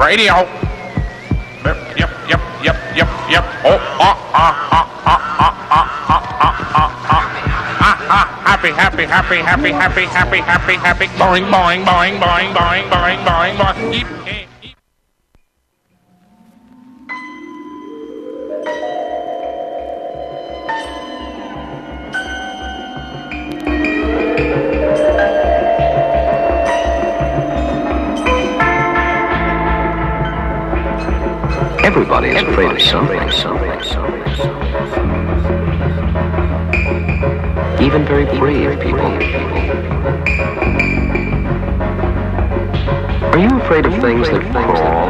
radio. Yep. Oh, happy. Boing. Eep. Everybody is afraid of something. Even very brave people. Are you afraid of things that crawl?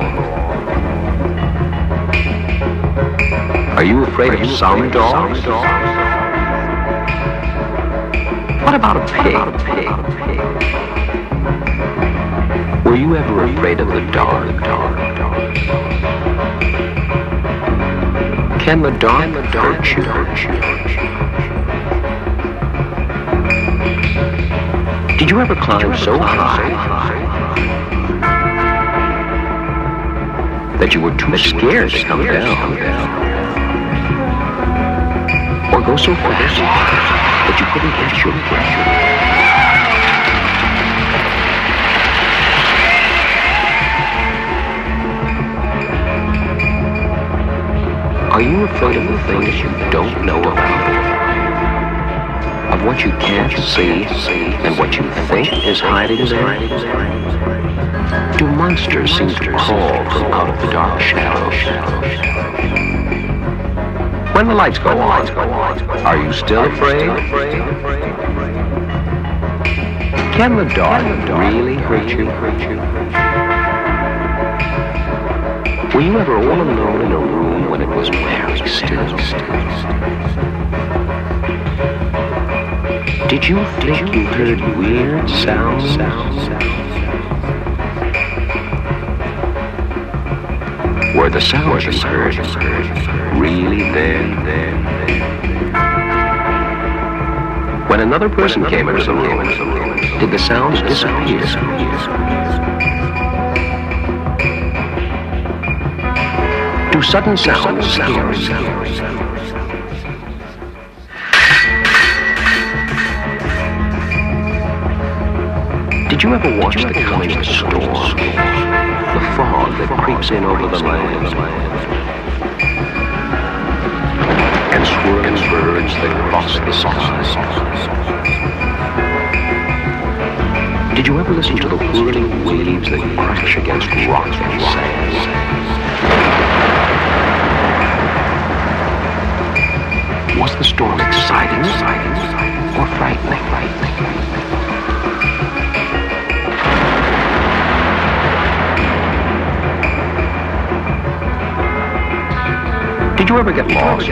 Are you afraid of some dogs? What about a pig? Were you ever afraid of the dark? Can the dark hurt you? Did you ever climb so high that you were too scared to come down? Or go so fast that you couldn't catch your breath? Are you afraid of the things you don't know about? Of what you can't see and what you think is hiding there? Do monsters seem to crawl from out of the dark shadows? When the lights go on, are you still afraid? Can the dark really hurt you? Were you ever all alone in a room when it was very still? Did you think you heard weird sounds? Were the sounds you heard really there? When another person came into the room, did the sounds disappear? Do sudden sounds scare you? Did you ever watch the coming storm? The fog that creeps in over the land, and swirling birds that cross the sky. Did you ever listen to the whirling waves that crash against rock and sand? Was the storm exciting or frightening? Did you ever get lost?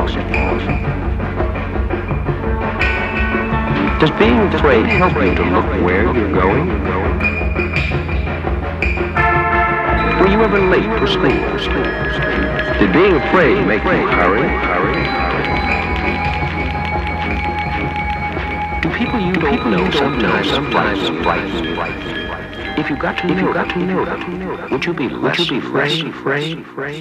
Does being afraid help you to look where you're going? Were you ever late for school? Did being afraid make you hurry? Do people you don't know sometimes frighten? If you got to know them, would you be less afraid?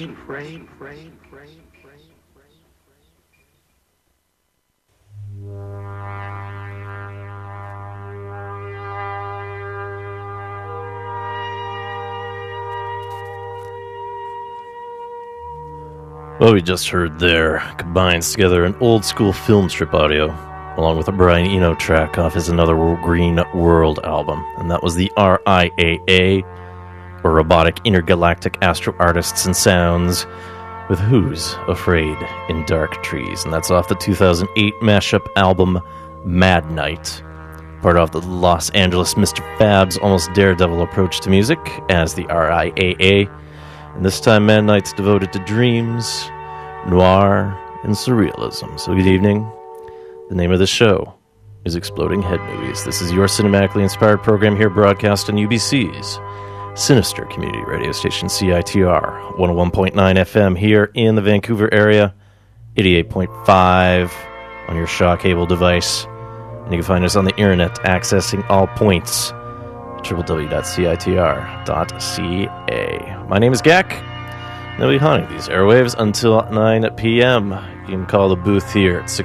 What we just heard there combines together an old-school film strip audio, along with a Brian Eno track off his Another Green World album, and that was the RIAA, or Robotic Intergalactic Astro Artists and Sounds, with Who's Afraid in Dark Trees, and that's off the 2008 mashup album Mad Night, part of the Los Angeles Mr. Fab's almost daredevil approach to music as the RIAA. And this time, Mad Night's devoted to dreams, noir, and surrealism. So good evening. The name of the show is Exploding Head Movies. This is your cinematically inspired program here broadcast on UBC's Sinister Community Radio Station, CITR, 101.9 FM here in the Vancouver area, 88.5 on your Shaw cable device. And you can find us on the internet accessing all points www.citr.ca. My name is Gak. I'll be haunting these airwaves until 9 p.m. You can call the booth here at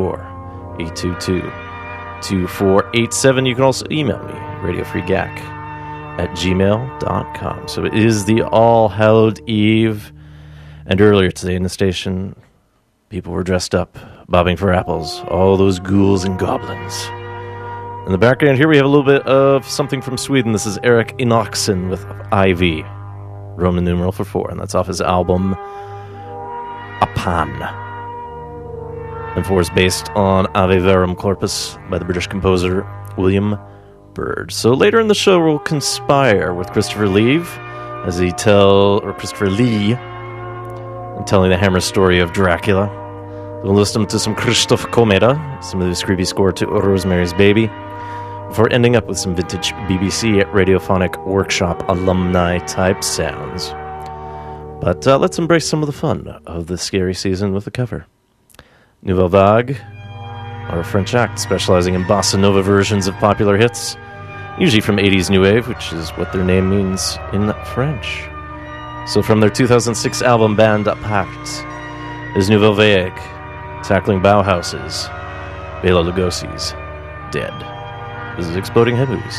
604-822-2487. You can also email me, radiofreegak@gmail.com. So it is the All Hallowed Eve, and earlier today in the station, people were dressed up, bobbing for apples, all those ghouls and goblins. In the background here, we have a little bit of something from Sweden. This is Eric Enochson with Ivy, Roman numeral for 4, and that's off his album Apan. And 4 is based on Ave Verum Corpus by the British composer William Byrd. So later in the show, we'll conspire with Christopher Lee as Christopher Lee, telling the Hammer story of Dracula. We'll listen to some Krzysztof Komeda, some of his creepy score to Rosemary's Baby, before ending up with some vintage BBC Radiophonic Workshop alumni-type sounds. But let's embrace some of the fun of the scary season with a cover. Nouvelle Vague are a French act specializing in bossa nova versions of popular hits, usually from 80s New Wave, which is what their name means in French. So from their 2006 album Band Apart is Nouvelle Vague, tackling Bauhaus's Bela Lugosi's Dead. This is Exploding Head Movies.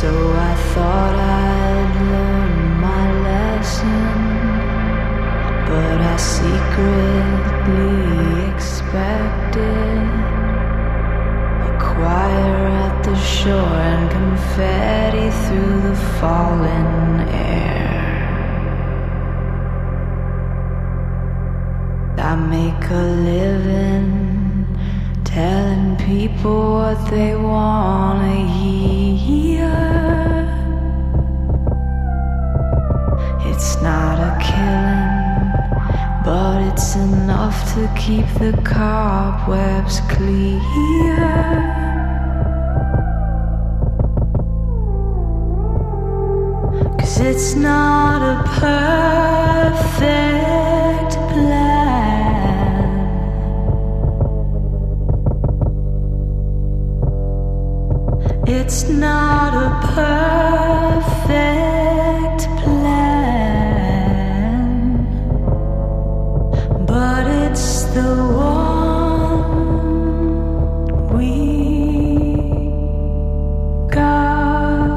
So I thought I'd learn my lesson, but I secretly expected a choir at the shore and confetti through the falling air. I make a living telling people what they wanna hear. It's not a killing, but it's enough to keep the cobwebs clear. Cause it's not a perfect plan. It's not a perfect plan, but it's the one we got.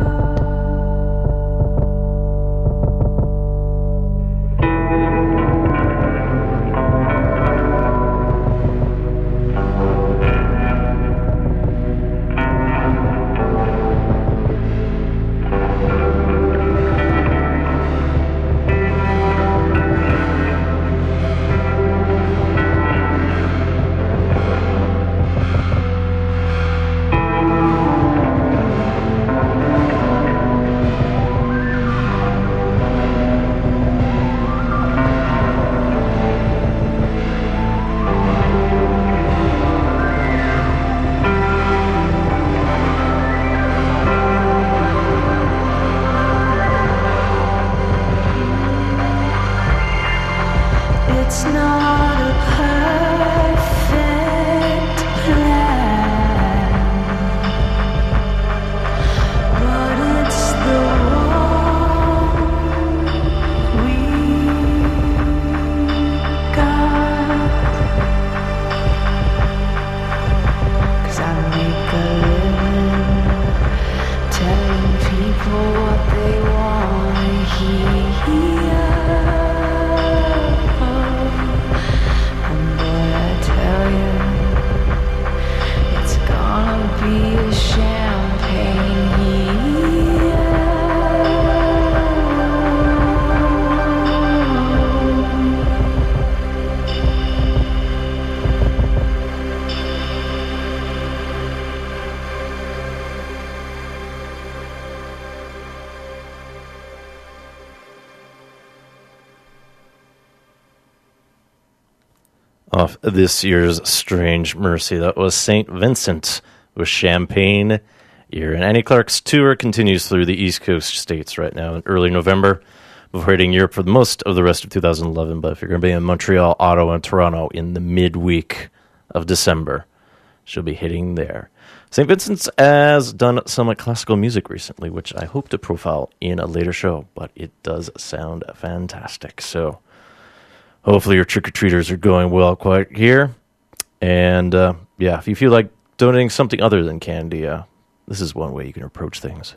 It's not a perfect plan, but it's the one we got. 'Cause I make a living telling people what they want to hear. Be a champagne year. Off this year's Strange Mercy, that was St. Vincent with Champagne Year. And Annie Clark's tour continues through the East Coast states right now in early November, before hitting Europe for most of the rest of 2011. But if you're going to be in Montreal, Ottawa, and Toronto in the midweek of December, she'll be hitting there. St. Vincent's has done some classical music recently, which I hope to profile in a later show, but it does sound fantastic. So hopefully your trick-or-treaters are going well quite here. And yeah, if you feel like donating something other than candy, this is one way you can approach things.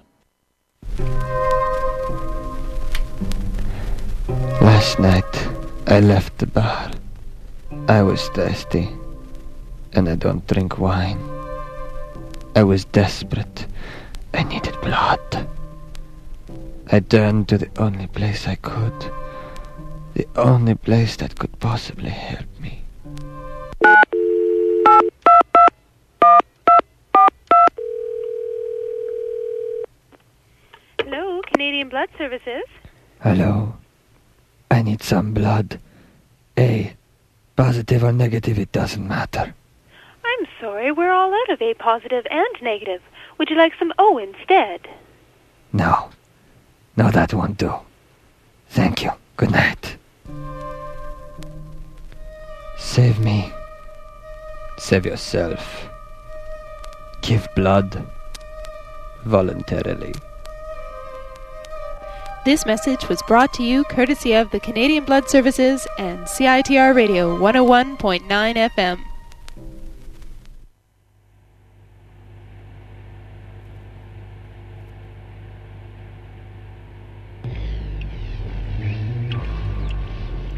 Last night, I left the bar. I was thirsty, and I don't drink wine. I was desperate. I needed blood. I turned to the only place I could. The only place that could possibly help me. Hello, Canadian Blood Services. Hello. I need some blood. A. Positive or negative, it doesn't matter. I'm sorry, we're all out of A positive and negative. Would you like some O instead? No. No, that won't do. Thank you. Good night. Save me. Save yourself. Give blood. Voluntarily. This message was brought to you courtesy of the Canadian Blood Services and CITR Radio 101.9 FM.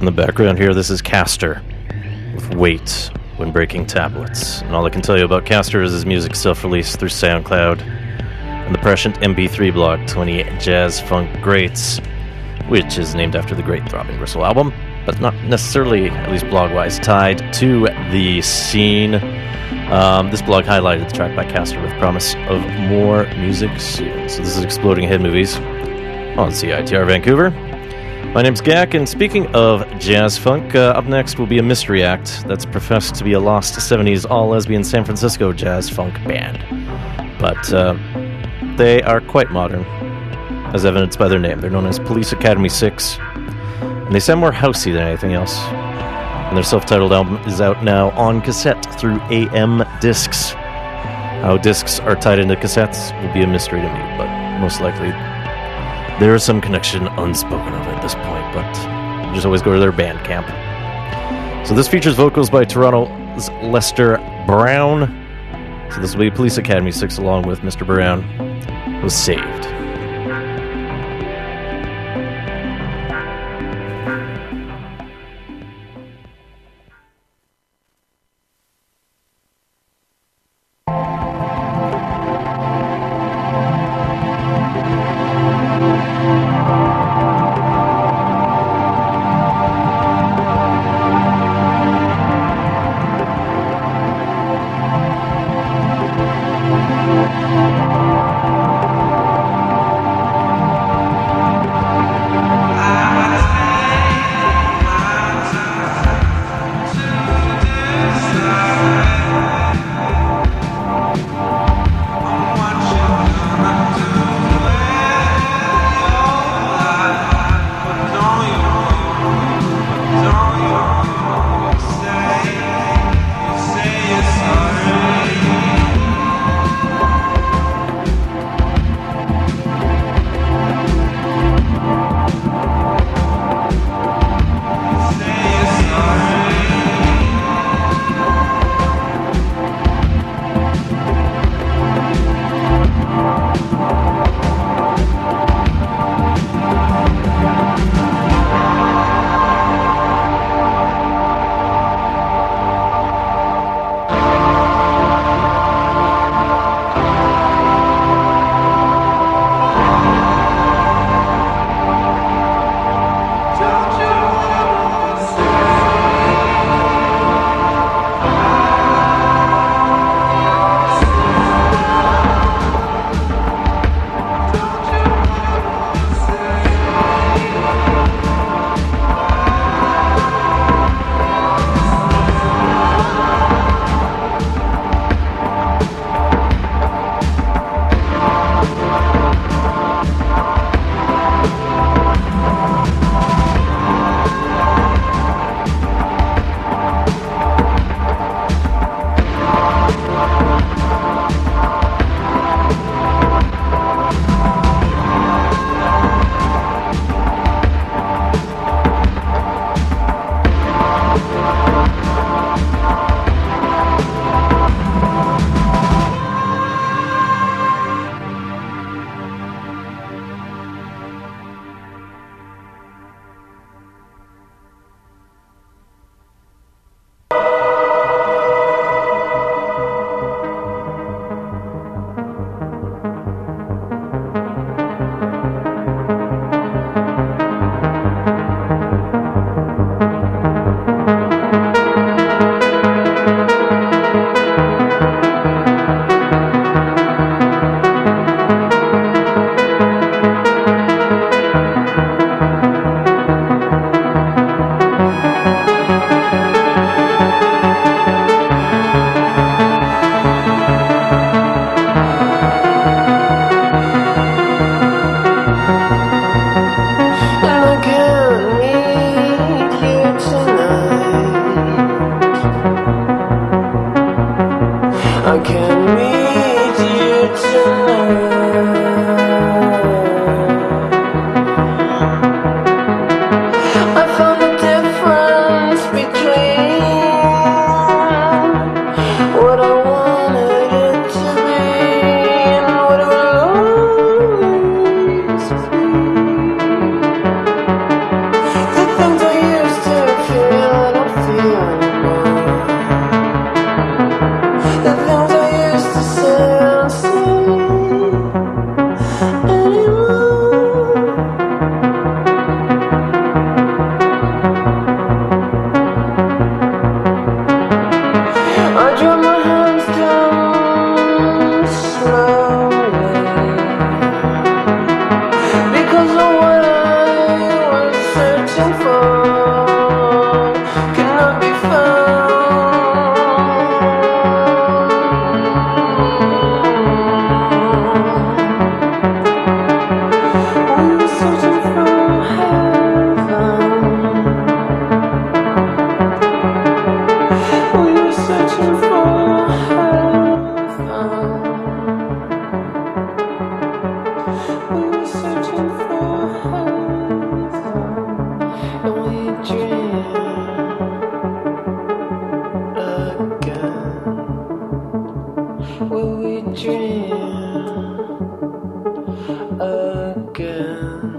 In the background here, this is Castor with Wait When Breaking Tablets. And all I can tell you about Castor is his music self-released through SoundCloud and the prescient MP3 blog 20 Jazz Funk Greats, which is named after the great Throbbing Gristle album, but not necessarily, at least blog-wise, tied to the scene. This blog highlighted the track by Castor with promise of more music soon. So this is Exploding Head Movies on CITR Vancouver. My name's Gak, and speaking of jazz funk, up next will be a mystery act that's professed to be a lost 70s all-lesbian San Francisco jazz funk band. But they are quite modern, as evidenced by their name. They're known as Police Academy 6, and they sound more housey than anything else. And their self-titled album is out now on cassette through AM Discs. How discs are tied into cassettes will be a mystery to me, but most likely there is some connection unspoken of at this point, but you just always go to their Bandcamp. So this features vocals by Toronto's Lester Brown. So this will be Police Academy 6 along with Mr. Brown, was Saved. again.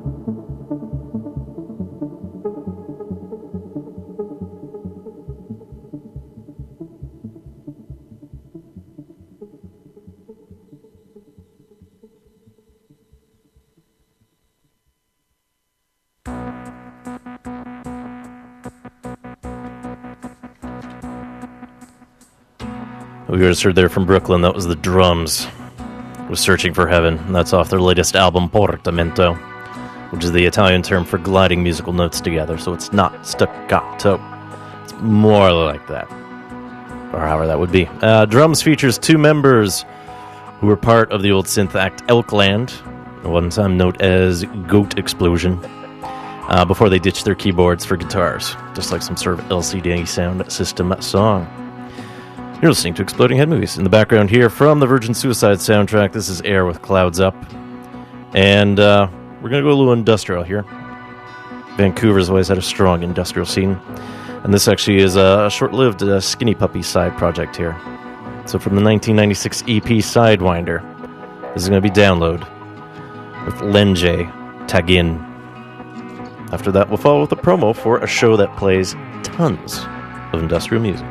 We just heard there from Brooklyn, that was the Drums with Searching for Heaven. And that's off their latest album, Portamento, which is the Italian term for gliding musical notes together. So it's not staccato. It's more like that. Or however that would be. Drums features two members who were part of the old synth act Elkland, one time known as Goat Explosion, before they ditched their keyboards for guitars, just like some sort of LCD sound system song. You're listening to Exploding Head Movies. In the background here from the Virgin Suicide soundtrack, this is Air with Clouds Up. And we're going to go a little industrial here. Vancouver's always had a strong industrial scene. And this actually is a short-lived Skinny Puppy side project here. So from the 1996 EP Sidewinder, this is going to be Download with Lenje Tagin. After that, we'll follow with a promo for a show that plays tons of industrial music.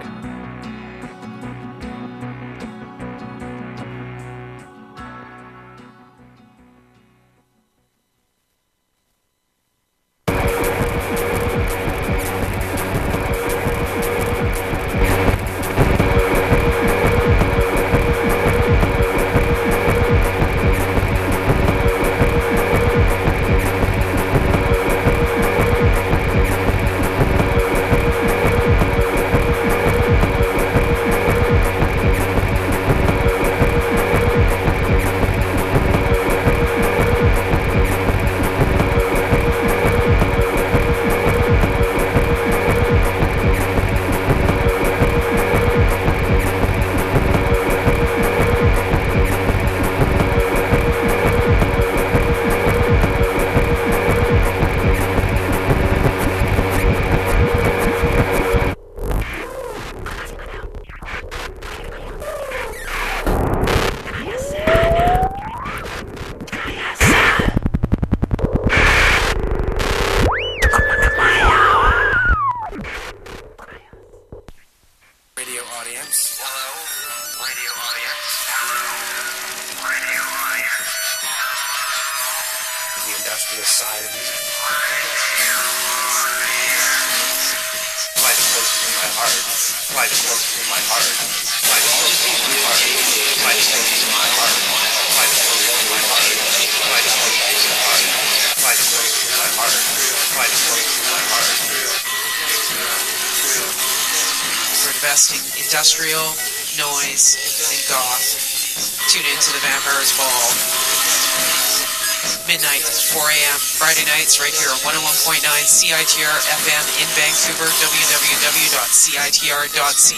Industrial, noise, and goth. Tune in to the Vampires Ball. Midnight, 4 a.m. Friday nights right here on 101.9 CITR FM in Vancouver, www.citr.ca.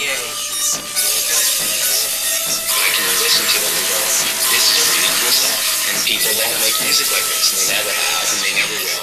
I can listen to them and go, this is ridiculous, and people don't make music like this, and they never have, and they never will.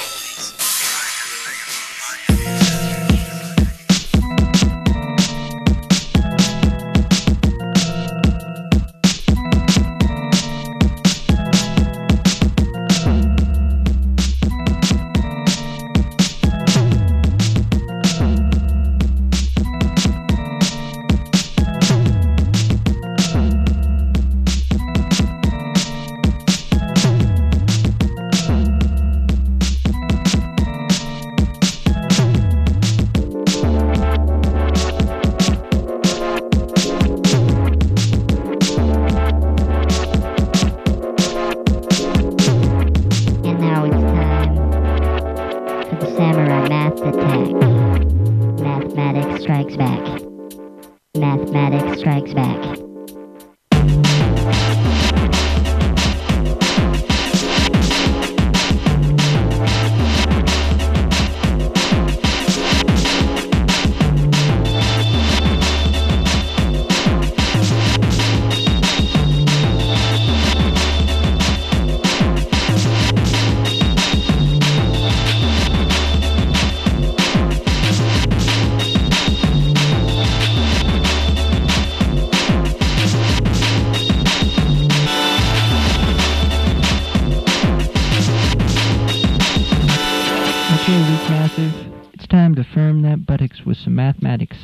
Massive. It's time to firm that buttocks with some mathematics.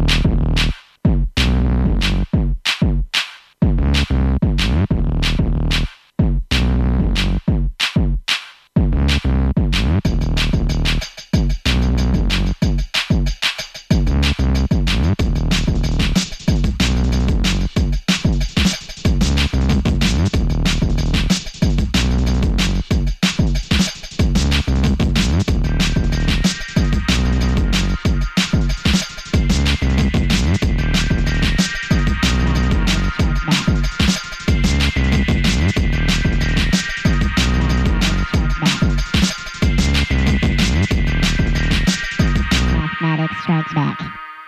Strikes Back.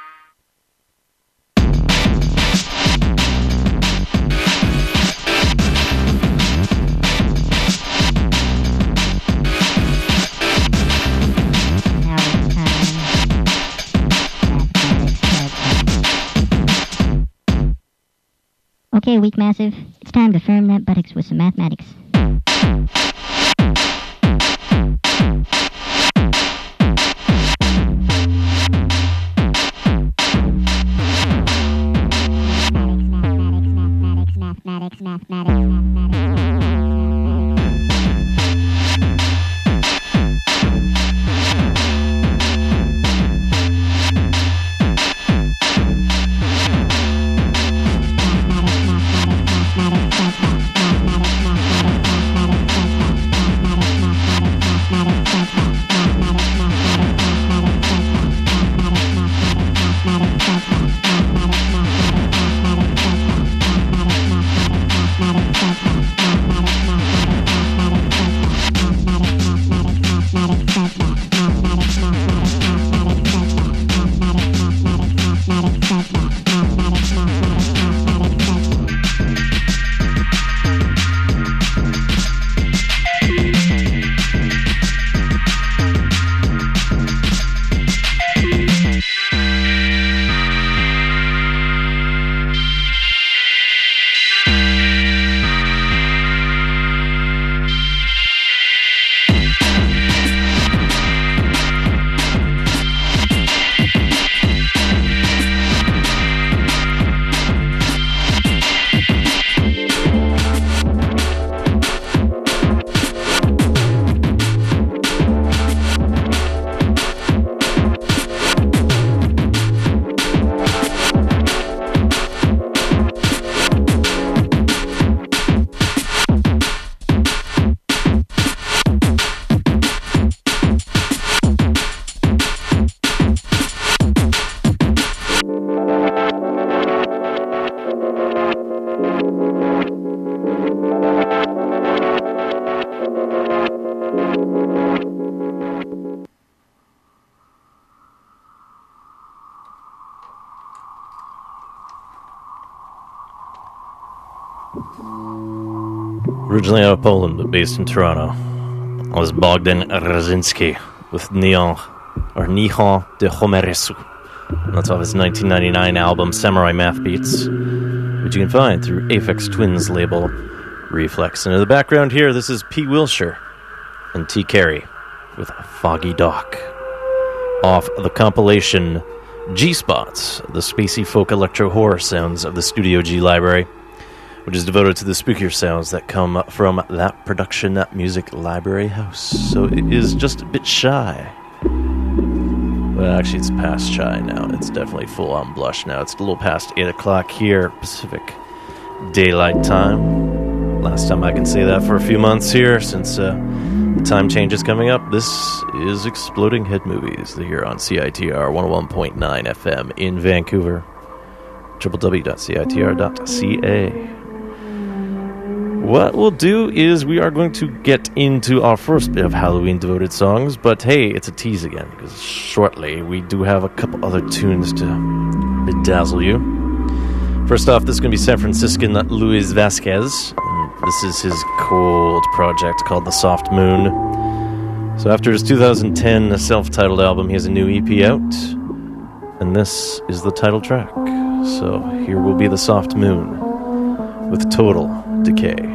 Okay, Weak Massive. It's time to firm that buttocks with some mathematics. Originally out of Poland, but based in Toronto, was Bogdan Razinski with Nihon de Homeresu. And that's off his 1999 album Samurai Math Beats, which you can find through Aphex Twin's label Reflex. And in the background here, this is P. Wilshire and T. Carey with Foggy Dock, off the compilation G-Spots, the spacey folk electro horror sounds of the Studio G library, which is devoted to the spookier sounds that come from that production, that music library house. So it is just a bit shy. Well, actually, it's past shy now. It's definitely full-on blush now. It's a little past 8 o'clock here, Pacific Daylight Time. Last time I can say that for a few months here, since the time change is coming up. This is Exploding Head Movies here on CITR 101.9 FM in Vancouver. www.citr.ca. What we'll do is we are going to get into our first bit of Halloween-devoted songs, but hey, it's a tease again, because shortly we do have a couple other tunes to bedazzle you. First off, this is going to be San Franciscan Luis Vasquez. This is his cold project called The Soft Moon. So after his 2010 self-titled album, he has a new EP out, and this is the title track. So here will be The Soft Moon with Total Decay.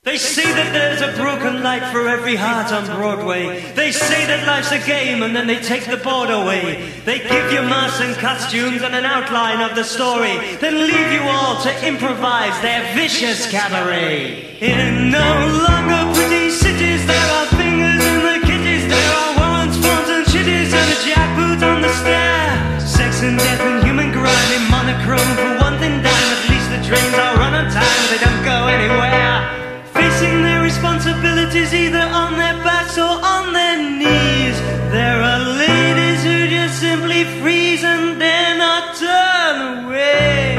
They say that there's a broken light for every heart on Broadway. They say that life's a game and then they take the board away. They give you masks and costumes and an outline of the story, then leave you all to improvise their vicious cabaret. In no longer pretty cities, there are fingers in the kitties. There are warrants, forms and shitties and a jackboot on the stair. Sex and death and human grind in monochrome for one thin dime. At least the trains are run on time, they don't go anywhere. Facing their responsibilities either on their backs or on their knees. There are ladies who just simply freeze and dare not turn away.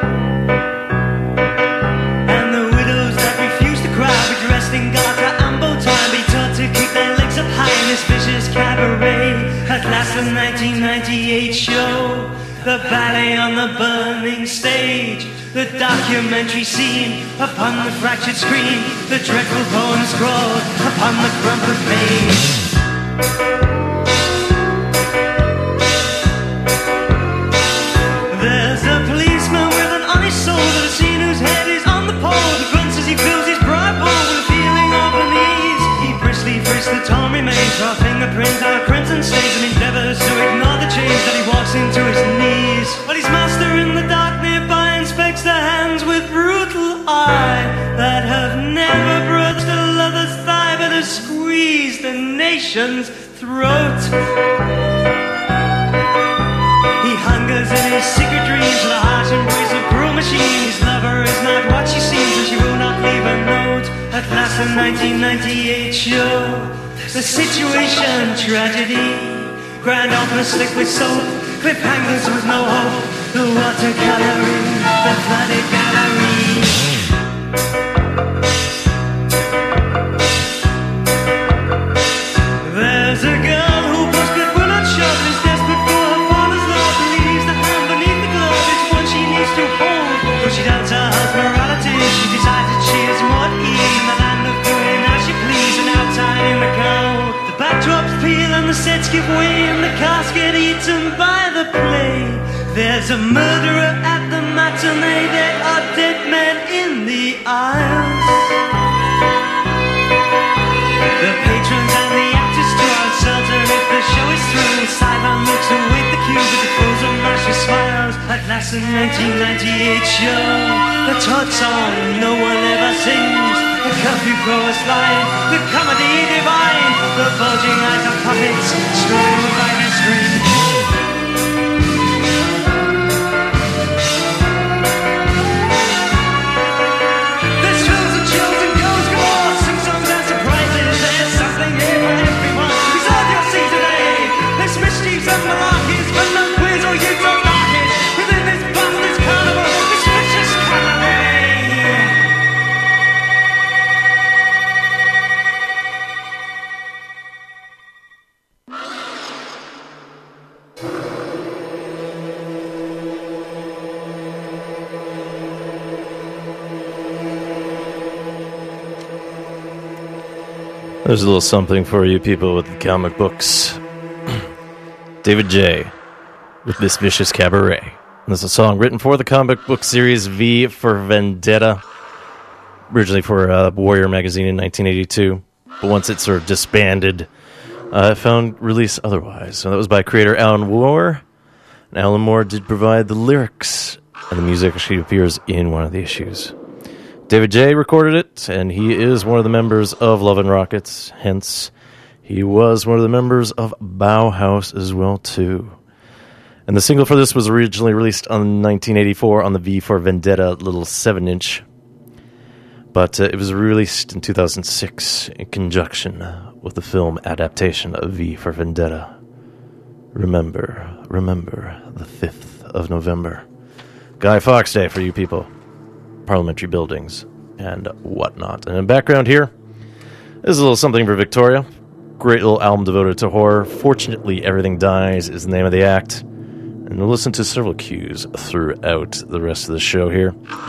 And the widows that refuse to cry be dressed in garter and bow tie, be taught to keep their legs up high in this vicious cabaret. At last the 1998 show, the ballet on the burning stage, the documentary scene upon the fractured screen, the dreadful poem scrawled upon the crumpled page. There's a policeman with an honest soul that has seen whose head is on the pole. He grunts as he fills his bride bowl with a feeling of unease. He briskly frisks the torn remains, our fingerprints, our crimson stains, and endeavors to ignore the change that he walks into his knees. But his master in the dark nearby inspects the hands with brutal eye that have never brushed a lover's thigh but have squeezed the nation's throat. He hungers in his secret dreams for the harsh embrace of cruel machine. His lover is not what she seems and she will not leave a note. At last the 1998 show, the situation tragedy, grand opera slick with soap, cliffhangers with no hope, the watercoloring, the flooded gallery. There's a girl who puts but will not shove, is desperate for her father's love, believes the hand beneath the glove is what she needs to hold. Though she doubts her husband's morality, she decides that she is more at ease in the land of doing as she please and outside in the cold. The backdrops peel and the sets give way and the cast get eaten by the play. There's a murderer at the matinee, there are dead men in the aisles. The patrons and the actors too are uncertain if the show is through. Sideline looks await the cue with the frozen mashy smiles. At last the 1998 show, the Todd song no one ever sings, the curfew chorus line, the comedy divine, the bulging eyes of puppets strung by the string. There's a little something for you people with the comic books. David J. with This Vicious Cabaret. And this is a song written for the comic book series V for Vendetta, originally for Warrior magazine in 1982. But once it sort of disbanded, it found release otherwise. So that was by creator Alan Moore. And Alan Moore did provide the lyrics, and the music actually appears in one of the issues. David J. recorded it, and he is one of the members of Love and Rockets. Hence, he was one of the members of Bauhaus as well, too. And the single for this was originally released in 1984 on the V for Vendetta little 7-inch. But it was released in 2006 in conjunction with the film adaptation of V for Vendetta. Remember the 5th of November. Guy Fawkes Day for you people. Parliamentary buildings and whatnot. And in the background here is a little something for Victoria. Great little album devoted to horror. Fortunately, Everything Dies is the name of the act. And we'll listen to several cues throughout the rest of the show here.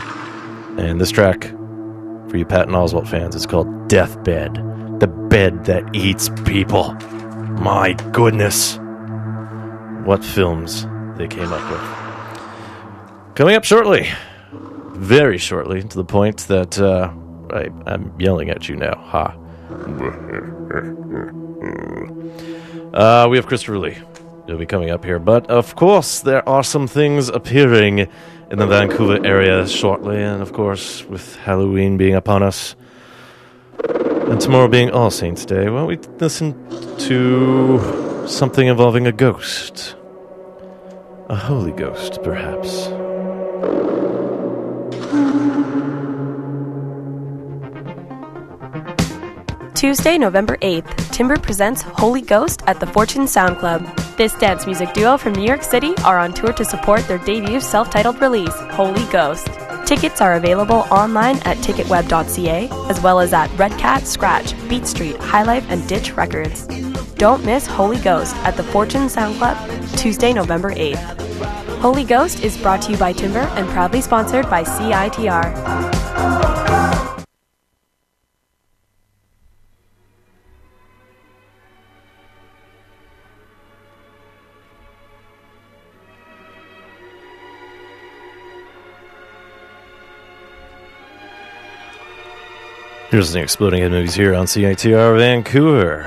And this track, for you Patton Oswalt fans, is called Deathbed. The bed that eats people. My goodness. What films they came up with. Coming up shortly. Very shortly, to the point that I'm yelling at you now. Ha. We have Christopher Lee. He'll be coming up here. But, of course, there are some things appearing in the Vancouver area shortly. And, of course, with Halloween being upon us, and tomorrow being All Saints' Day, why don't we listen to something involving a ghost? A holy ghost, perhaps. Tuesday, November 8th, Timber presents Holy Ghost at the Fortune Sound Club. This dance music duo from New York City are on tour to support their debut self-titled release, Holy Ghost. Tickets are available online at ticketweb.ca, as well as at Red Cat, Scratch, Beat Street, High Life, and Ditch Records. Don't miss Holy Ghost at the Fortune Sound Club, Tuesday, November 8th. Holy Ghost is brought to you by Timber and proudly sponsored by CITR. Here's the Exploding Head Movies here on CITR Vancouver.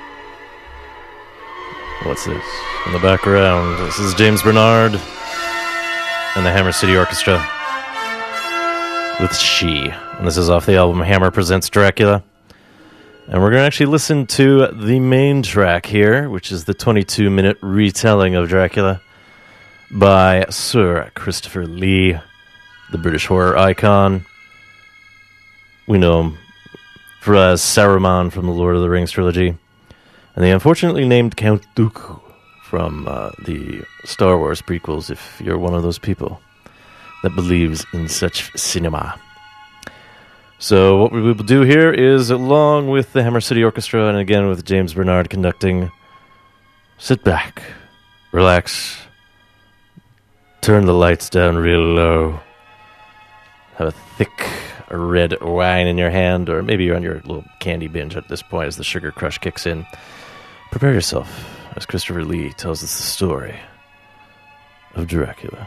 What's this? In the background, this is James Bernard and the Hammer City Orchestra with She. And this is off the album Hammer Presents Dracula. And we're going to actually listen to the main track here, which is the 22-minute retelling of Dracula by Sir Christopher Lee, the British horror icon. We know him as Saruman from the Lord of the Rings trilogy, and the unfortunately named Count Dooku from the Star Wars prequels, if you're one of those people that believes in such cinema. So what we will do here is, along with the Hammer City Orchestra, and again with James Bernard conducting, sit back, relax, turn the lights down real low, have a thick red wine in your hand, or maybe you're on your little candy binge at this point as the sugar crush kicks in. Prepare yourself as Christopher Lee tells us the story of Dracula.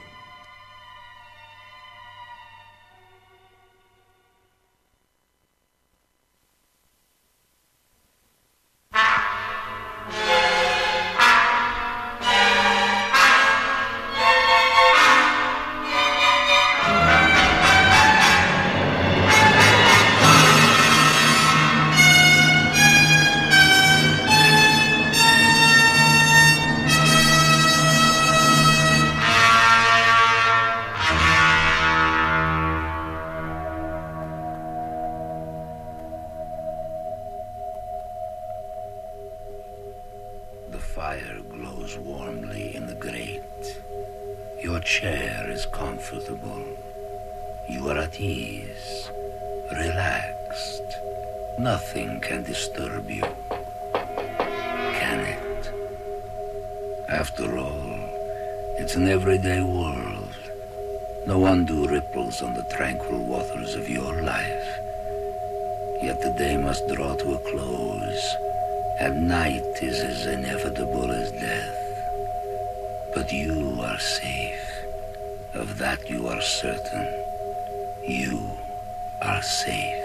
Nothing can disturb you, can it? After all, it's an everyday world. No undue ripples on the tranquil waters of your life. Yet the day must draw to a close, and night is as inevitable as death. But you are safe. Of that you are certain. You are safe.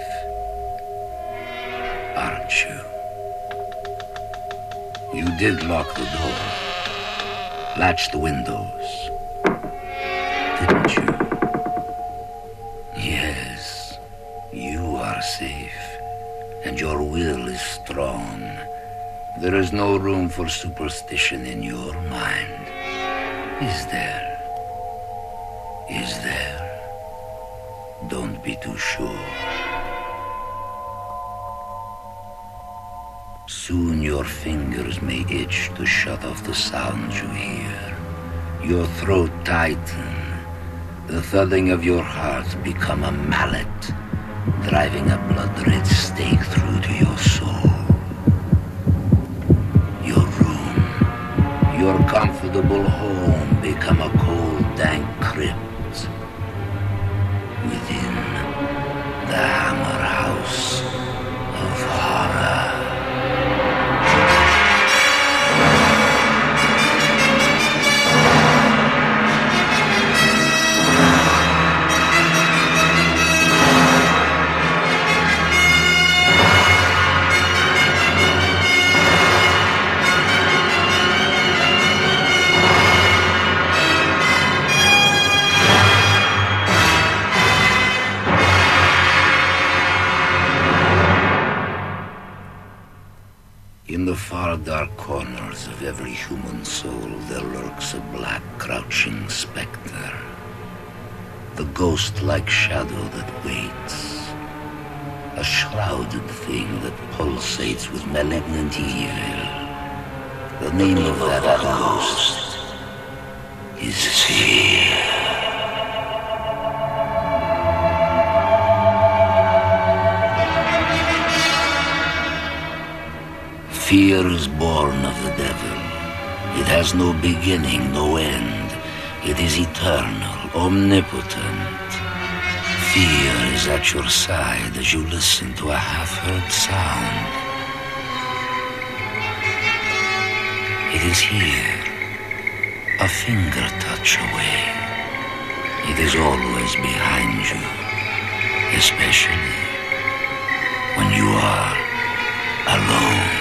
Aren't you? You did lock the door, latch the windows, didn't you? Yes, you are safe, and your will is strong. There is no room for superstition in your mind. Is there? Is there? Don't be too sure. Soon your fingers may itch to shut off the sounds you hear. Your throat tighten. The thudding of your heart become a mallet, driving a blood-red stake through to your soul. Your room, your comfortable home become a cold, dank crypt. Within the Hammer House of Horror. corners of every human soul there lurks a black, crouching specter. The ghost-like shadow that waits. A shrouded thing that pulsates with malignant evil. The name of that ghost is fear. Fear is born of the devil. It has no beginning, no end. It is eternal, omnipotent. Fear is at your side as you listen to a half-heard sound. It is here, a finger touch away. It is always behind you, especially when you are alone.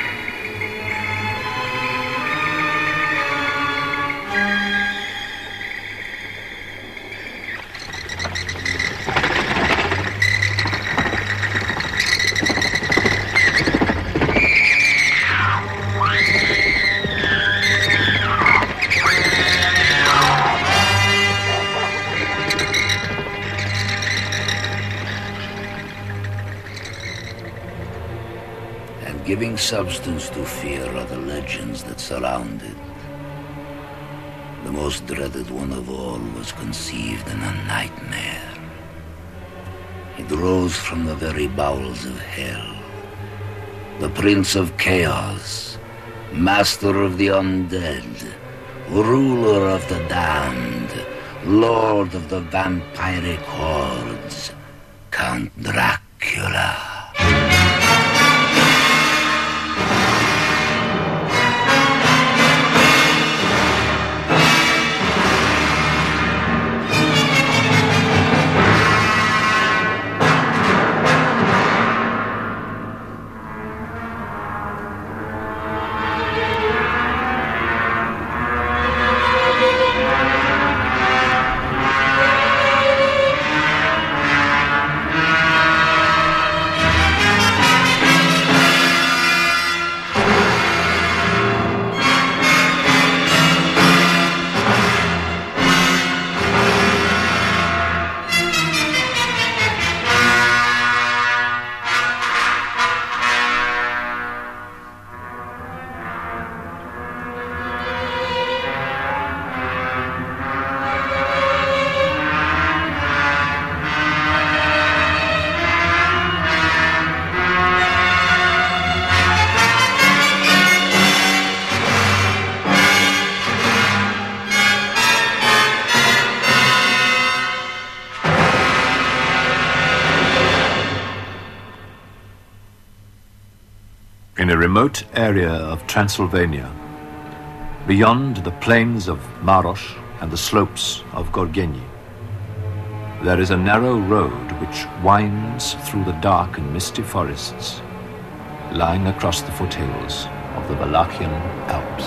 Giving substance to fear are the legends that surround it. The most dreaded one of all was conceived in a nightmare. It rose from the very bowels of hell. The Prince of Chaos, Master of the Undead, Ruler of the Damned, Lord of the Vampiric Hordes, Count Dracula. In a remote area of Transylvania, beyond the plains of Maros and the slopes of Gorgeni, there is a narrow road which winds through the dark and misty forests lying across the foothills of the Wallachian Alps.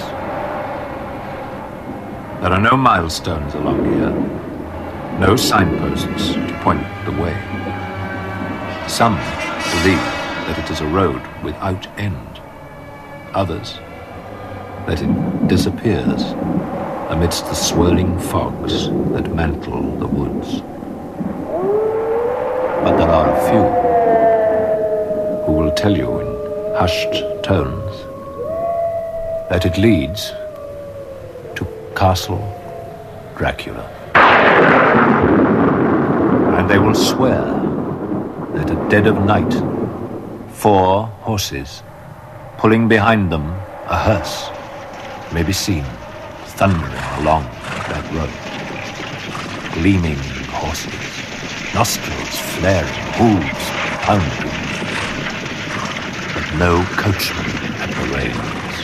There are no milestones along here, no signposts to point the way. Some believe that it is a road without end. Others, that it disappears amidst the swirling fogs that mantle the woods. But there are a few who will tell you in hushed tones that it leads to Castle Dracula. And they will swear that at dead of night, 4 horses, pulling behind them a hearse, may be seen thundering along that road. Gleaming horses, nostrils flaring, hooves pounding, but no coachman at the rails.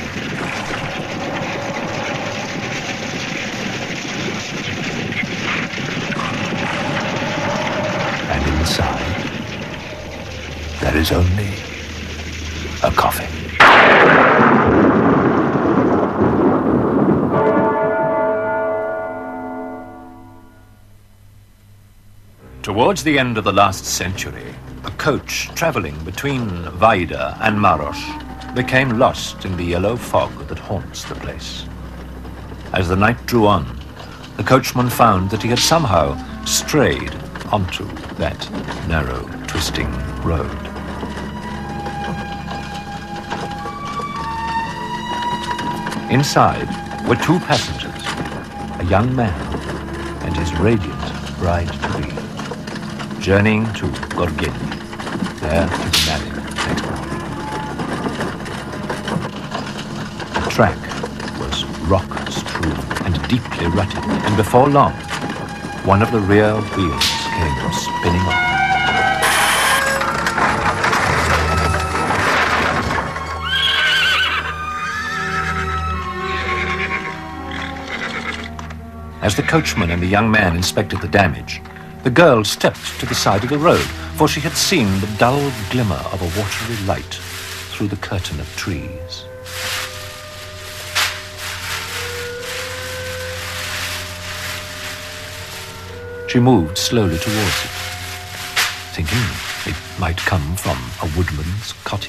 And inside, there is only a coffin. Towards the end of the last century, a coach traveling between Vaida and Maros became lost in the yellow fog that haunts the place. As the night drew on, the coachman found that he had somehow strayed onto that narrow, twisting road. Inside were two passengers, a young man and his radiant bride-to-be, journeying to Gorgeni, there to be married next morning. The track was rock-strewn and deeply rutted, and before long, one of the rear wheels came spinning off. As the coachman and the young man inspected the damage, the girl stepped to the side of the road, for she had seen the dull glimmer of a watery light through the curtain of trees. She moved slowly towards it, thinking it might come from a woodman's cottage.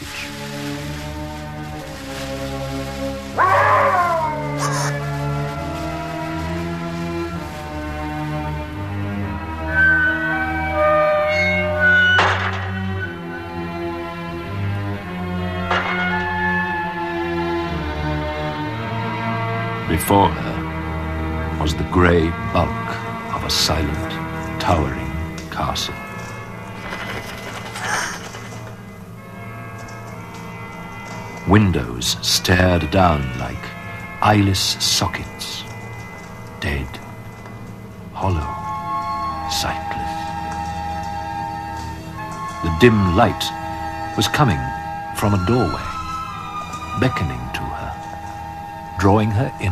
Before her was the grey bulk of a silent, towering castle. Windows stared down like eyeless sockets, dead, hollow, sightless. The dim light was coming from a doorway, beckoning to her, drawing her in.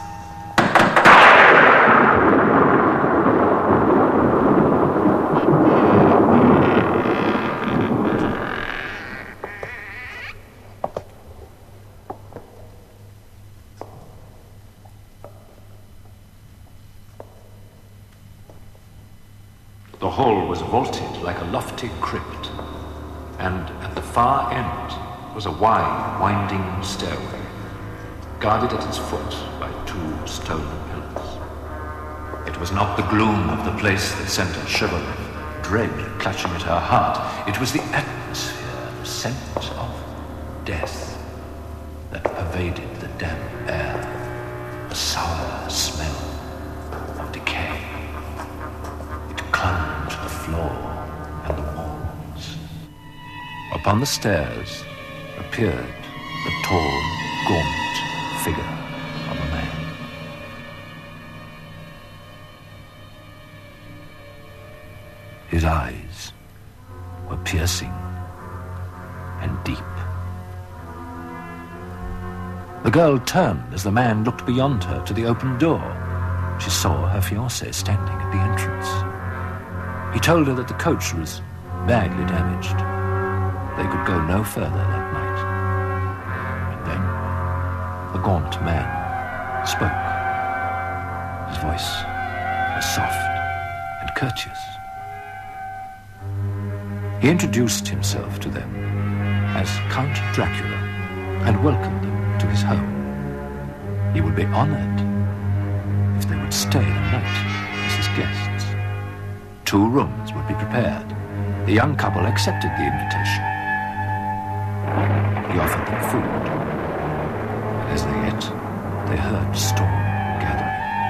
The hall was vaulted like a lofty crypt, and at the far end was a wide, winding stairway, guarded at its foot by two stone pillars. It was not the gloom of the place that sent a shiver of dread clutching at her heart. It was the atmosphere, the scent of death that pervaded the damp air, a sour smell of decay. It clung to the floor and the walls. Upon the stairs appeared the tall, gaunt figure of a man. His eyes were piercing and deep. The girl turned as the man looked beyond her to the open door. She saw her fiancé standing at the entrance. He told her that the coach was badly damaged. They could go no further that night. And then the gaunt man spoke. His voice was soft and courteous. He introduced himself to them as Count Dracula and welcomed them to his home. He would be honored if they would stay the night as his guests. 2 rooms would be prepared. The young couple accepted the invitation. He offered them food. And as they ate, they heard storm gathering.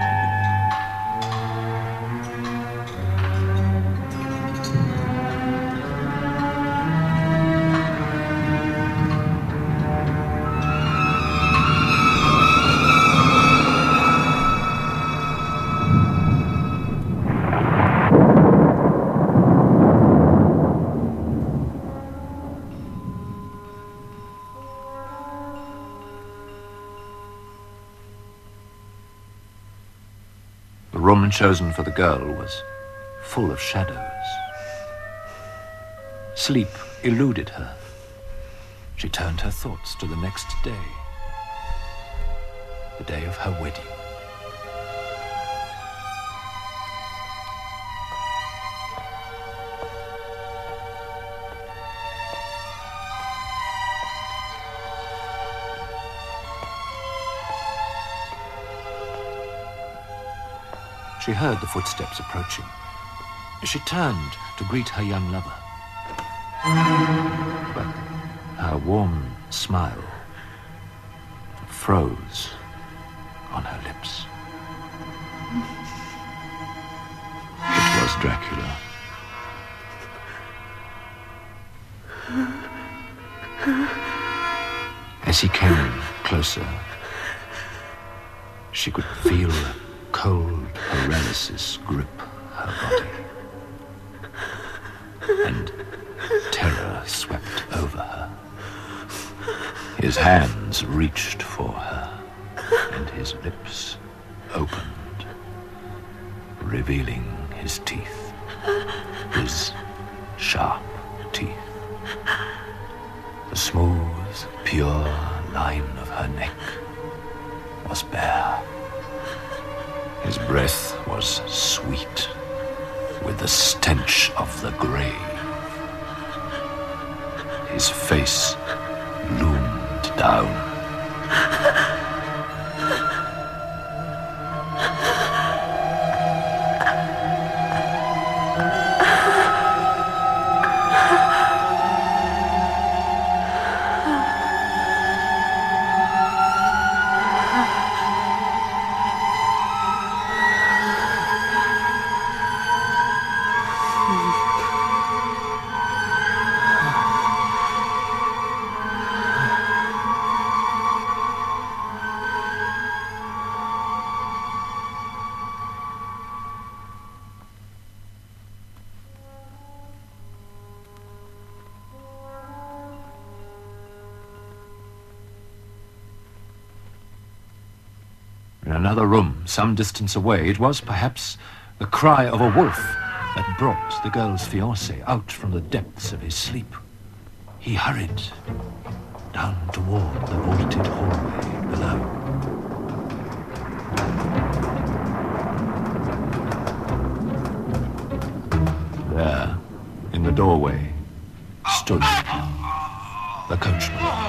The room chosen for the girl was full of shadows. Sleep eluded her. She turned her thoughts to the next day, the day of her wedding. She heard the footsteps approaching. She turned to greet her young lover. But her warm smile froze on her lips. It was Dracula. As he came closer, she could feel a cold paralysis grip her body. And terror swept over her. His hands reached for her, and his lips opened, revealing his teeth, his sharp teeth. The smooth, pure line of her neck was bare. His breath was sweet with the stench of the grave. His face loomed down. In another room, some distance away, it was perhaps the cry of a wolf that brought the girl's fiancé out from the depths of his sleep. He hurried down toward the vaulted hallway below. There, in the doorway, stood the coachman.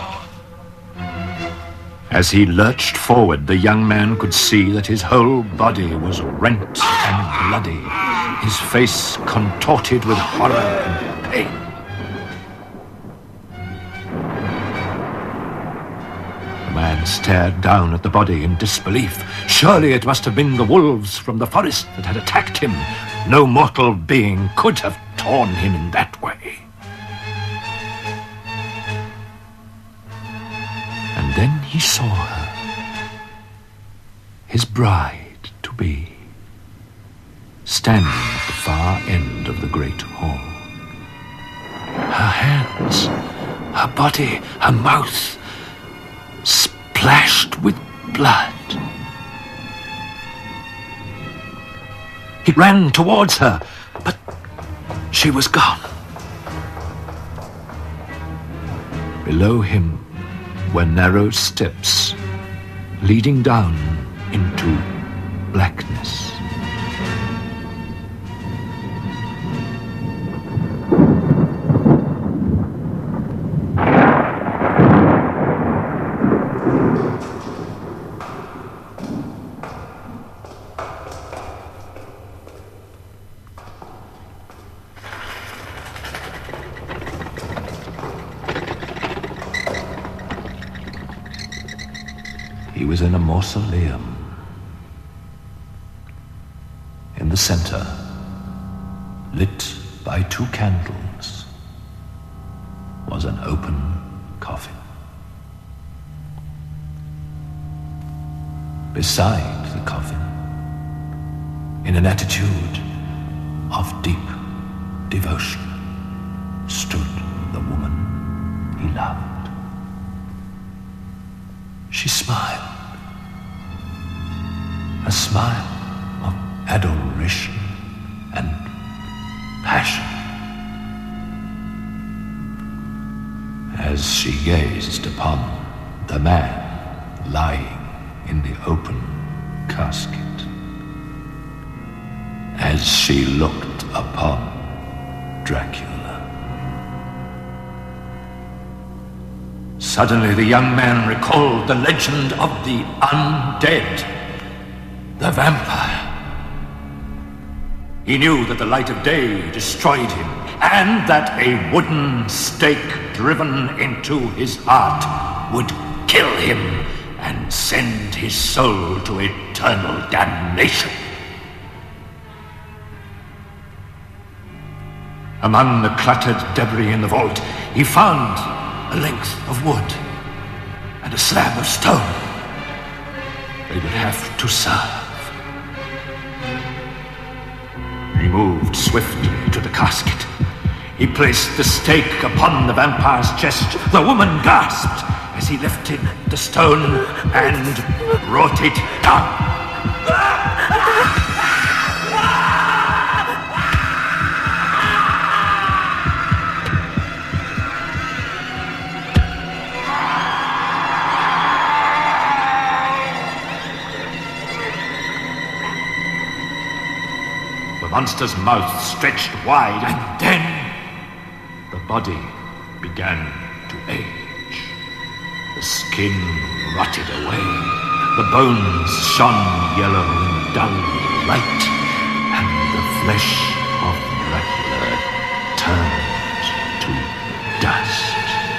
As he lurched forward, the young man could see that his whole body was rent and bloody, his face contorted with horror and pain. The man stared down at the body in disbelief. Surely it must have been the wolves from the forest that had attacked him. No mortal being could have torn him in that way. And then he saw her, his bride-to-be, standing at the far end of the great hall. Her hands, her body, her mouth, splashed with blood. He ran towards her, but she was gone. Below him were narrow steps leading down into blackness. He was in a mausoleum. In the center, lit by 2 candles, was an open coffin. Beside the coffin, in an attitude of deep devotion, stood the woman he loved. She smiled, a smile of adoration and passion, as she gazed upon the man lying in the open casket, as she looked upon Dracula. Suddenly the young man recalled the legend of the undead, the vampire. He knew that the light of day destroyed him, and that a wooden stake driven into his heart would kill him and send his soul to eternal damnation. Among the cluttered debris in the vault, he found a length of wood and a slab of stone. They would have to serve. He moved swiftly to the casket. He placed the stake upon the vampire's chest. The woman gasped as he lifted the stone and brought it down. The monster's mouth stretched wide, and then the body began to age. The skin rotted away, the bones shone yellow in dull light, and the flesh of Dracula turned to dust.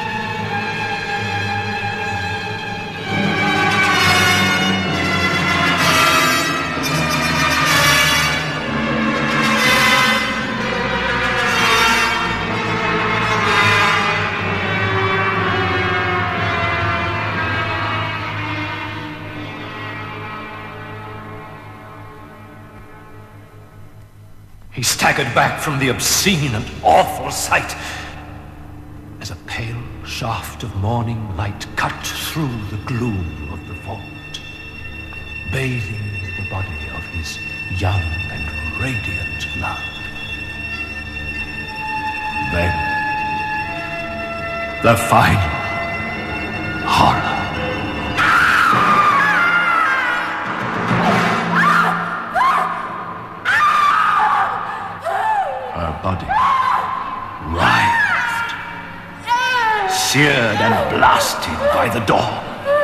He staggered back from the obscene and awful sight as a pale shaft of morning light cut through the gloom of the vault, bathing the body of his young and radiant love. Then, the final horror. Body writhed, seared and blasted by the dawn.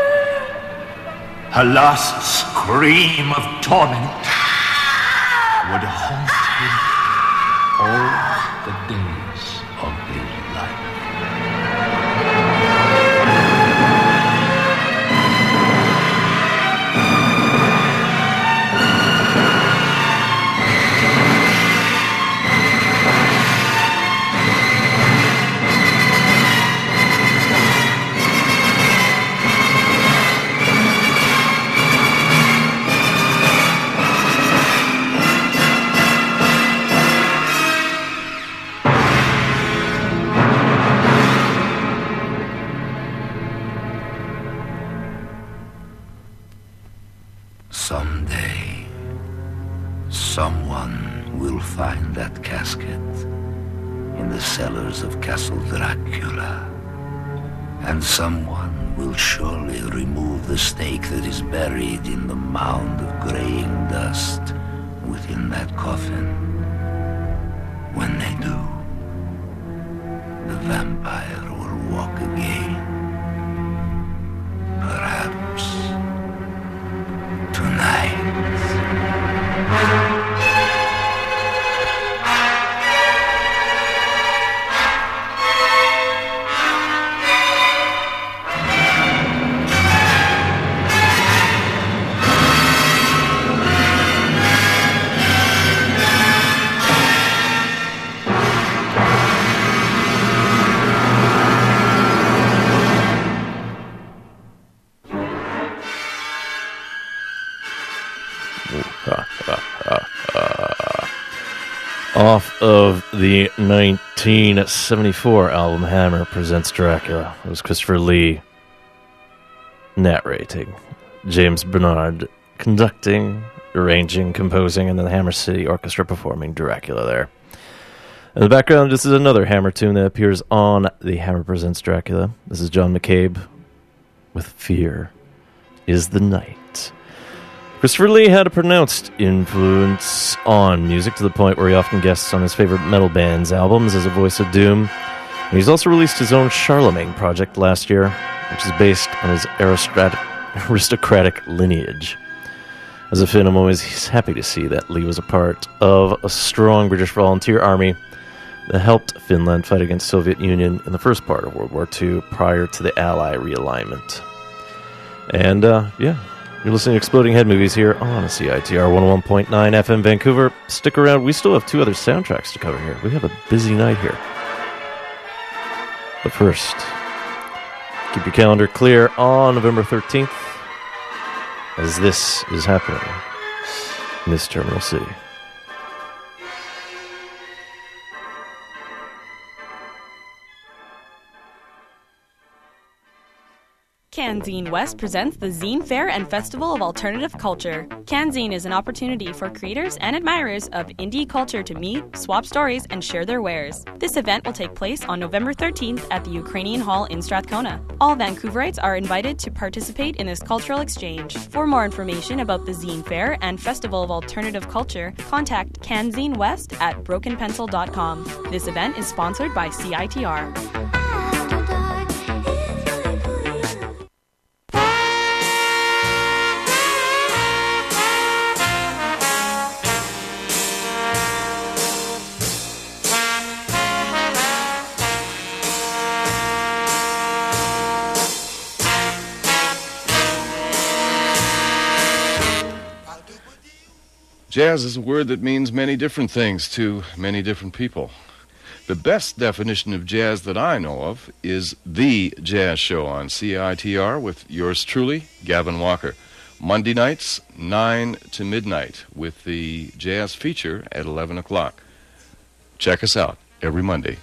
Her last scream of torment would haunt him all the days of his life. Someday, someone will find that casket in the cellars of Castle Dracula, and someone will surely remove the stake that is buried in the mound of graying dust within that coffin. When they do, the vampire will walk again. Perhaps tonight. Off of the 1974 album Hammer Presents Dracula. It was Christopher Lee narrating, James Bernard conducting, arranging, composing, and then the Hammer City Orchestra performing Dracula there. In the background, this is another Hammer tune that appears on the Hammer Presents Dracula. This is John McCabe with Fear is the Night. Christopher Lee had a pronounced influence on music to the point where he often guests on his favorite metal band's albums as a voice of doom. And he's also released his own Charlemagne project last year, which is based on his aristocratic lineage. As a Finn, I'm always happy to see that Lee was a part of a strong British volunteer army that helped Finland fight against the Soviet Union in the first part of World War II prior to the Ally realignment. And, yeah, you're listening to Exploding Head Movies here on CITR 101.9 FM Vancouver. Stick around. We still have 2 other soundtracks to cover here. We have a busy night here. But first, keep your calendar clear on November 13th, as this is happening in this terminal city. CanZine West presents the Zine Fair and Festival of Alternative Culture. CanZine is an opportunity for creators and admirers of indie culture to meet, swap stories, and share their wares. This event will take place on November 13th at the Ukrainian Hall in Strathcona. All Vancouverites are invited to participate in this cultural exchange. For more information about the Zine Fair and Festival of Alternative Culture, contact CanZine West at brokenpencil.com. This event is sponsored by CITR. Jazz is a word that means many different things to many different people. The best definition of jazz that I know of is The Jazz Show on CITR with yours truly, Gavin Walker. Monday nights, 9 to midnight, with the jazz feature at 11 o'clock. Check us out every Monday.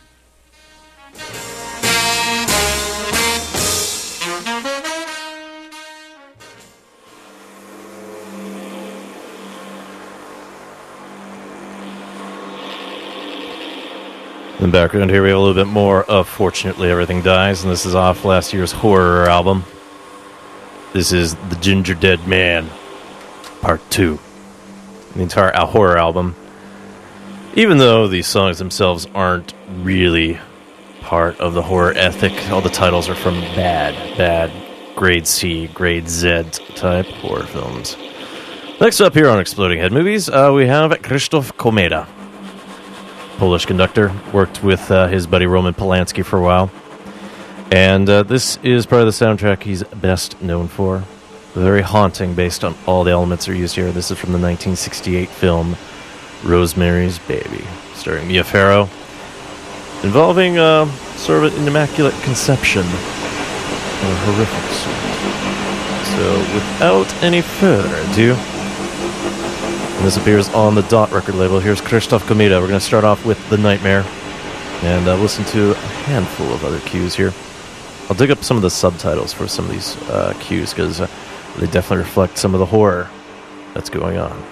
In the background here, we have a little bit more of Fortunately Everything Dies, and this is off last year's horror album. This is The Ginger Dead Man, Part 2. The entire horror album. Even though these songs themselves aren't really part of the horror ethic, all the titles are from bad, grade C, grade Z type horror films. Next up here on Exploding Head Movies, we have Krzysztof Komeda. Polish conductor, worked with his buddy Roman Polanski for a while. And this is probably the soundtrack he's best known for. Very haunting based on all the elements that are used here. This is from the 1968 film Rosemary's Baby, starring Mia Farrow, involving sort of an immaculate conception of a horrific sort. So without any further ado, and this appears on the Dot record label. Here's Krzysztof Komeda. We're going to start off with The Nightmare and listen to a handful of other cues here. I'll dig up some of the subtitles for some of these cues because they definitely reflect some of the horror that's going on.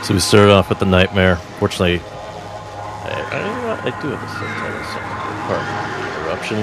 So we started off with The Nightmare. Fortunately, I do have the subtitles. Eruption.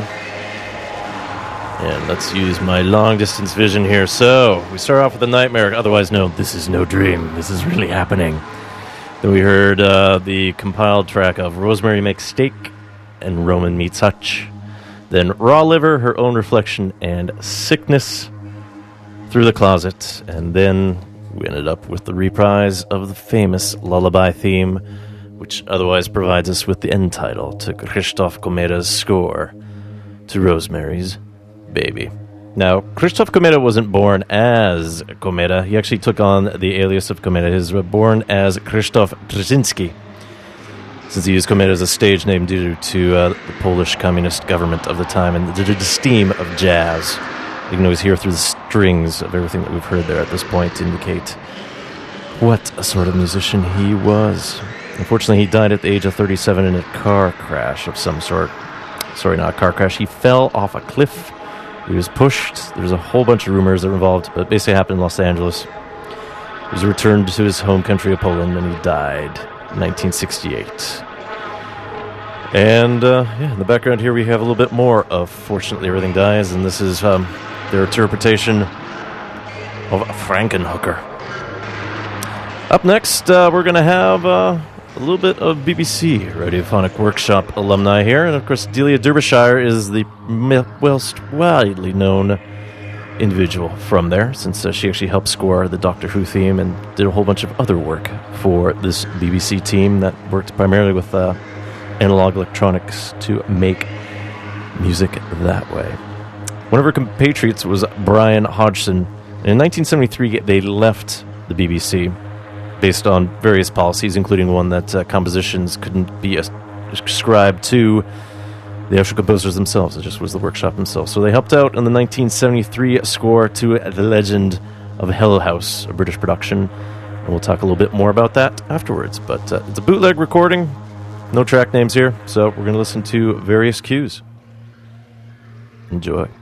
And let's use my long-distance vision here. So, we start off with The Nightmare, otherwise known, This Is No Dream. This is really happening. Then we heard the compiled track of Rosemary Makes Steak and Roman Meets Hutch. Then Raw Liver, Her Own Reflection, and Sickness Through the Closet. And then we ended up with the reprise of the famous Lullaby theme, which otherwise provides us with the end title to Krzysztof Komeda's score to Rosemary's Baby. Now, Krzysztof Komeda wasn't born as Komeda. He actually took on the alias of Komeda. He was born as Krzysztof Brzezinski, since he used Komeda as a stage name due to the Polish communist government of the time and the esteem of jazz. You can always hear through the strings of everything that we've heard there at this point to indicate what a sort of musician he was. Unfortunately, he died at the age of 37 in a car crash of some sort. Sorry, not a car crash. He fell off a cliff. He was pushed. There's a whole bunch of rumors that were involved, but it basically happened in Los Angeles. He was returned to his home country of Poland, and he died in 1968. And, in the background here we have a little bit more of Fortunately Everything Dies, and this is their interpretation of Frankenhooker. Up next, we're going to have a little bit of BBC Radiophonic Workshop alumni here. And, of course, Delia Derbyshire is the most widely known individual from there, since she actually helped score the Doctor Who theme and did a whole bunch of other work for this BBC team that worked primarily with analog electronics to make music that way. One of her compatriots was Brian Hodgson. And in 1973, they left the BBC based on various policies, including one that compositions couldn't be ascribed to the actual composers themselves. It just was the workshop themselves. So they helped out in the 1973 score to The Legend of Hell House, a British production. And we'll talk a little bit more about that afterwards. But it's a bootleg recording. No track names here. So we're going to listen to various cues. Enjoy.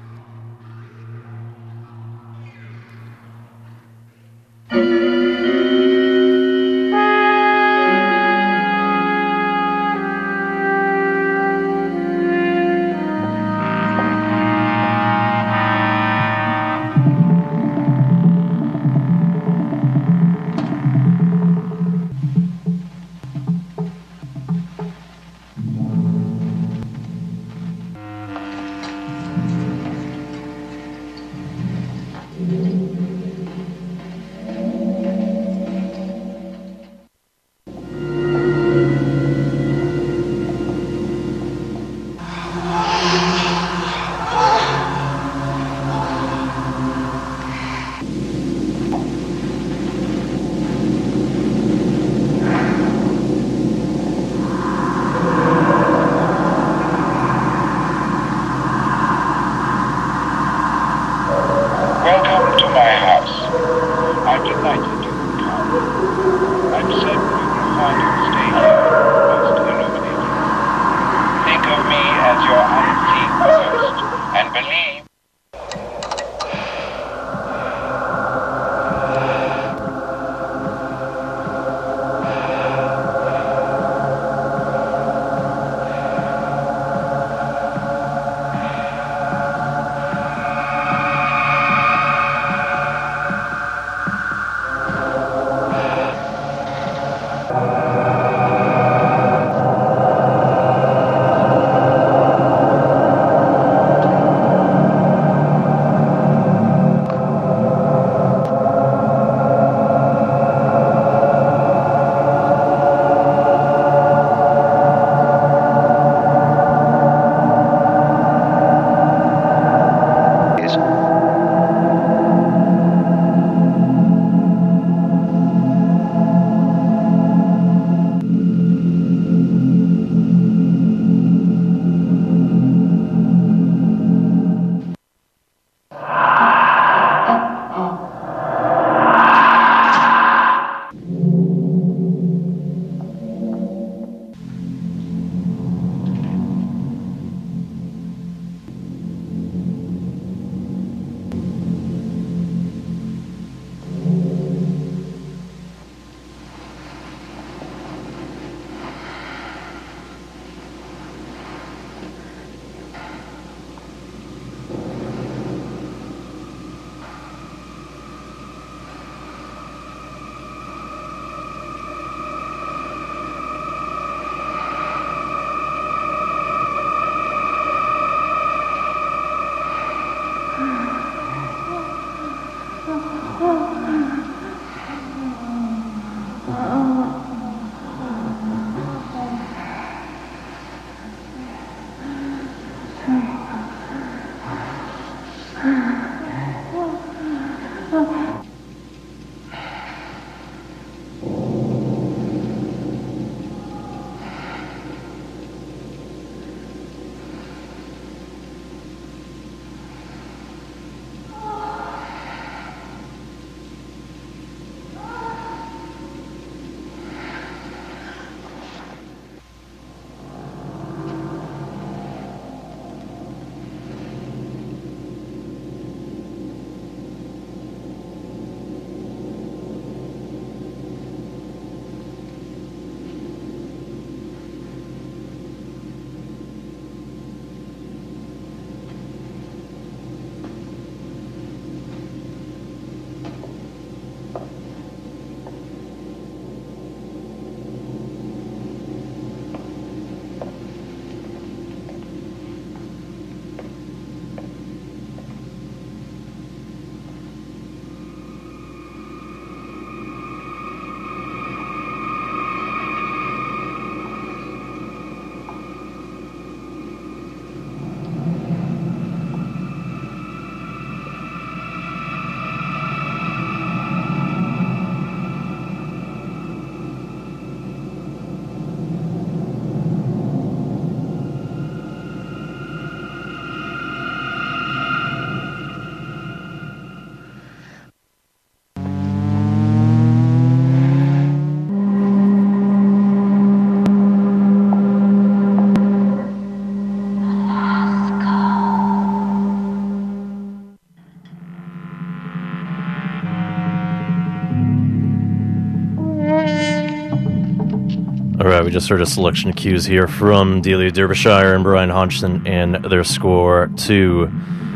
Alright, we just heard a selection of cues here from Delia Derbyshire and Brian Hodgson and their score to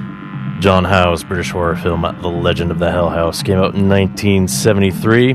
John Howe's British horror film The Legend of the Hell House. Came out in 1973.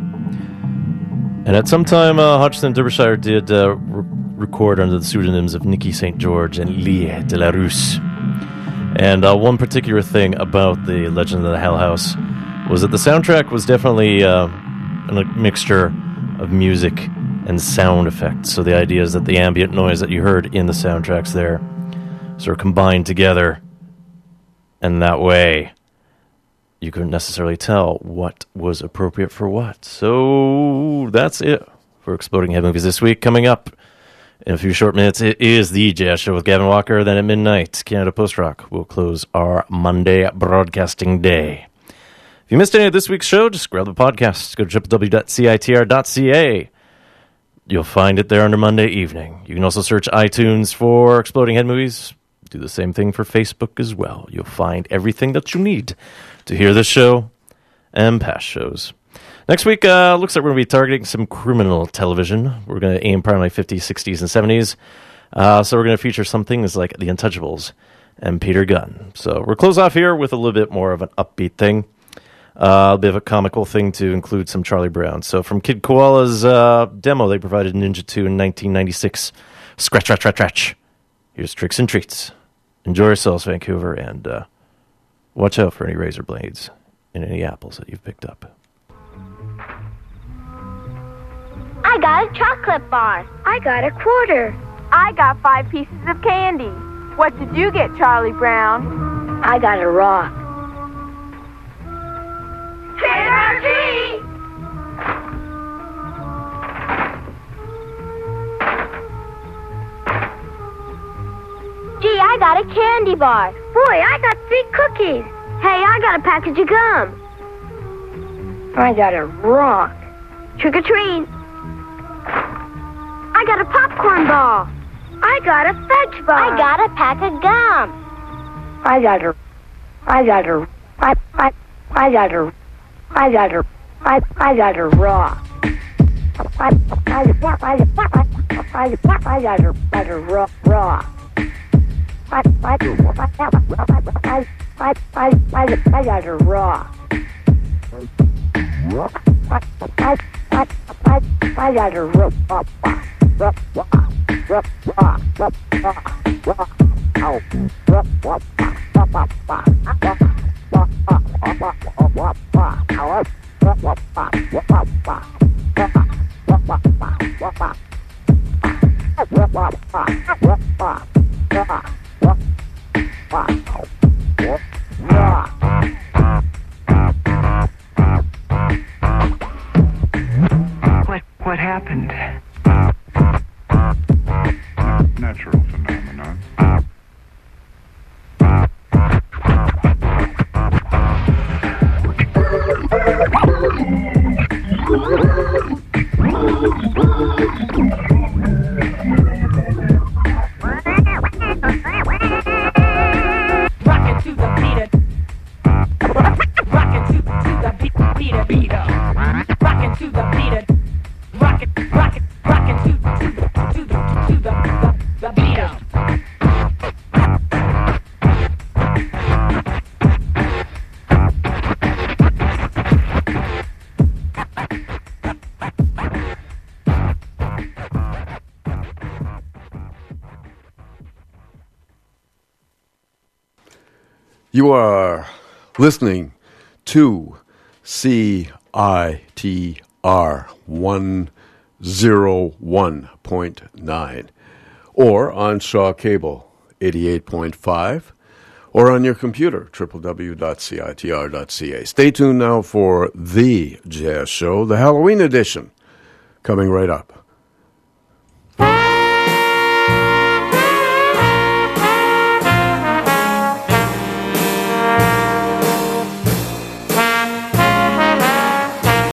And at some time, Hodgson and Derbyshire did record under the pseudonyms of Nicky St. George and Lee de la Russe. And one particular thing about The Legend of the Hell House was that the soundtrack was definitely a mixture of music and sound effects. So the idea is that the ambient noise that you heard in the soundtracks there sort of combined together, and that way you couldn't necessarily tell what was appropriate for what. So that's it for Exploding Head Movies this week. Coming up in a few short minutes, it is the Jazz Show with Gavin Walker. Then at midnight, Canada Post Rock will close our Monday broadcasting day. If you missed any of this week's show, just grab the podcast. Go to www.citr.ca. You'll find it there under Monday evening. You can also search iTunes for Exploding Head Movies. Do the same thing for Facebook as well. You'll find everything that you need to hear this show and past shows. Next week, looks like we're going to be targeting some criminal television. We're going to aim primarily 50s, 60s, and 70s. So we're going to feature some things like The Untouchables and Peter Gunn. So we'll close off here with a little bit more of an upbeat thing. A bit of a comical thing to include some Charlie Brown. So from Kid Koala's demo they provided Ninja 2 in 1996. Scratch, scratch, scratch, scratch. Here's Tricks and Treats. Enjoy yourselves, Vancouver, and watch out for any razor blades and any apples that you've picked up. I got a chocolate bar. I got a quarter. I got 5 pieces of candy. What did you get, Charlie Brown? I got a rock. Trick or treat! Gee, I got a candy bar. Boy, I got 3 cookies. Hey, I got a package of gum. I got a rock. Trick or treat. I got a popcorn ball. I got a fudge bar. I got a pack of gum. I got a rock. I got a rock. I got a rock. I got a rock. What happened? Natural phenomenon. Rockin' to the beat. Rockin' to the beat. Rockin' to the beat. Rockin' to the beat. You are listening to CITR 101.9 or on Shaw Cable 88.5 or on your computer www.citr.ca. Stay tuned now for The Jazz Show, the Halloween edition, coming right up.